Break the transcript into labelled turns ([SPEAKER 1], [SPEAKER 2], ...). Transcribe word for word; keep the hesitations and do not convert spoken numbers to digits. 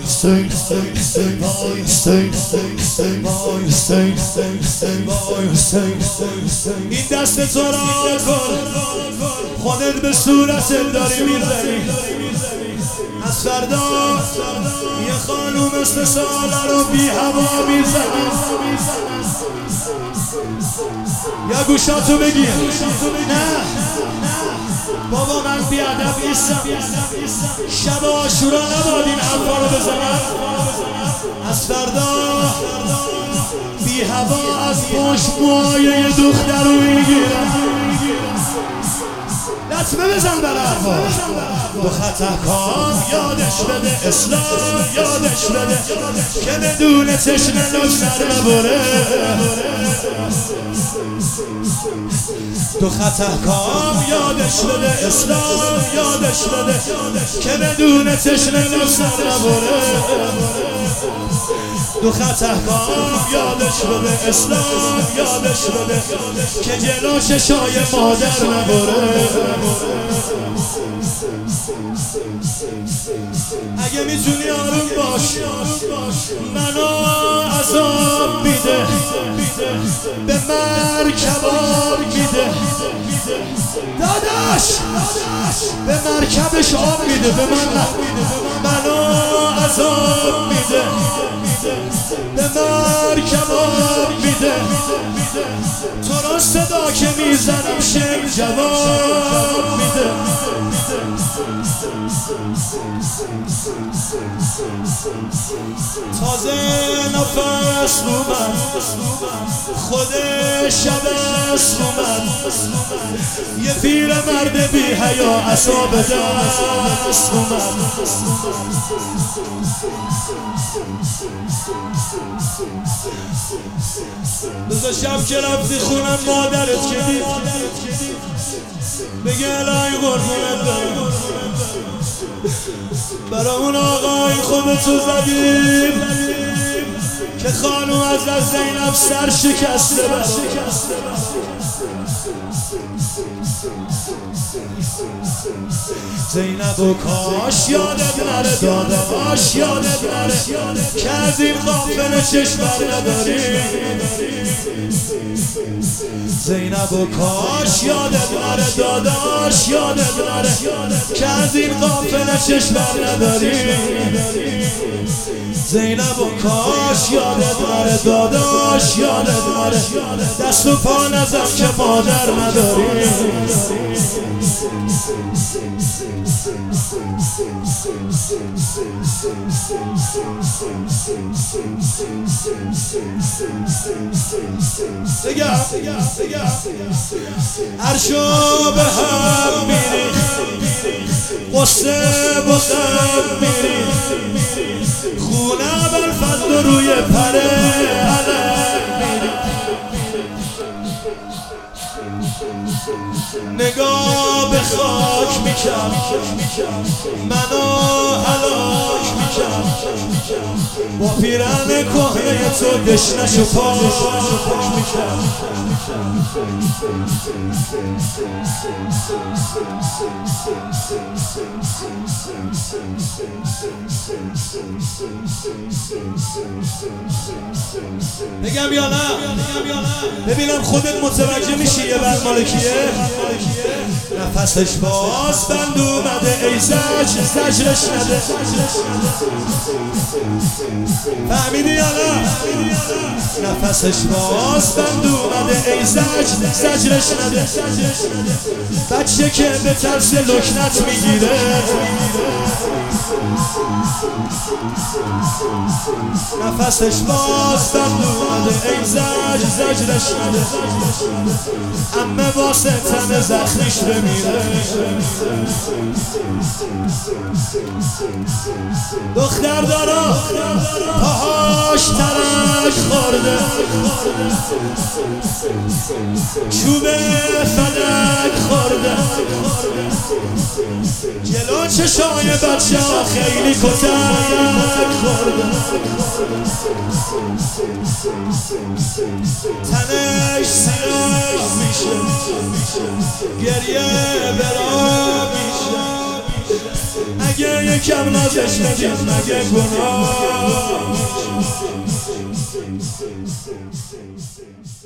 [SPEAKER 1] این دست تو را کن خودت به صورت داری میزنی از فردا یه خانوم مثل ساله رو بی هوا میزنی یا گوشاتو بگیر نه بابا من بیادب نیستم شب عاشورا نباید این حرفا رو بزنم از فردا بی هوا از پشت موهای یه دختر رو میگیرم لطمه بزن بر حرفا دو خطا کام یادش بده اسلام یادش بده که بدون تشنه نو سر نبره دو خطا کام یادش بده اسلام یادش بده که بدون تشنه نو سر نبره دو خطا کام یادش بده اسلام یادش بده که جلو چشای مادر نبره اگه میتونی آروم باش منو عذاب میده به مرکبا میده داداش به مرکبش آب میده به من منو عذاب میده به مرکبا میده تو را صدا که میزنم شنگ جواب میده تازه نفس رو من خود شب است رو من یه پیر مرد بی حیا عصاب دست رو من بذار شب که رفتی خونم مادرت که دید بگه الهی قربونت دارم برا اون آقای خودتو زدیم که خانو از از زینب سر شکسته زینب و کاش یادت نره داده باش یادت نره که از این غافل چشمر نداری زینب و کاش یادت نره داداش یادت نره که از این غافل چشمر نداری زینب و کاش یادت نره داداش یادت نره دست و پا نزد که مادر نداری بگم عرشو به هم میری قصه بخم میری خونه بالفضل روی پره علم میری نگاه به خاک میکرد منو هلاک میکرد با پیرن کهنه تو دشنش و پاک میکرد بگم یا نه ببینم خودت متوجه میشی یه بر مالکیه نفسش باز بند اومده ای زجر زجرش نده فهمیدی یا نه نفسش باز بند اومده ای زجر زجرش نده بچه که به طرز لکنت میگیره نفسش باز بند اومده ای زجر زجرش نده امه واسه تن زخمیش بمیره دختر دارا پاهاش ترک خورده چوب فلک خورده جلو چشای بچه ها خیلی کتک خورده تنش سیاه میشه گریه برا میشه اگه یکم نازش ندید مگه گناه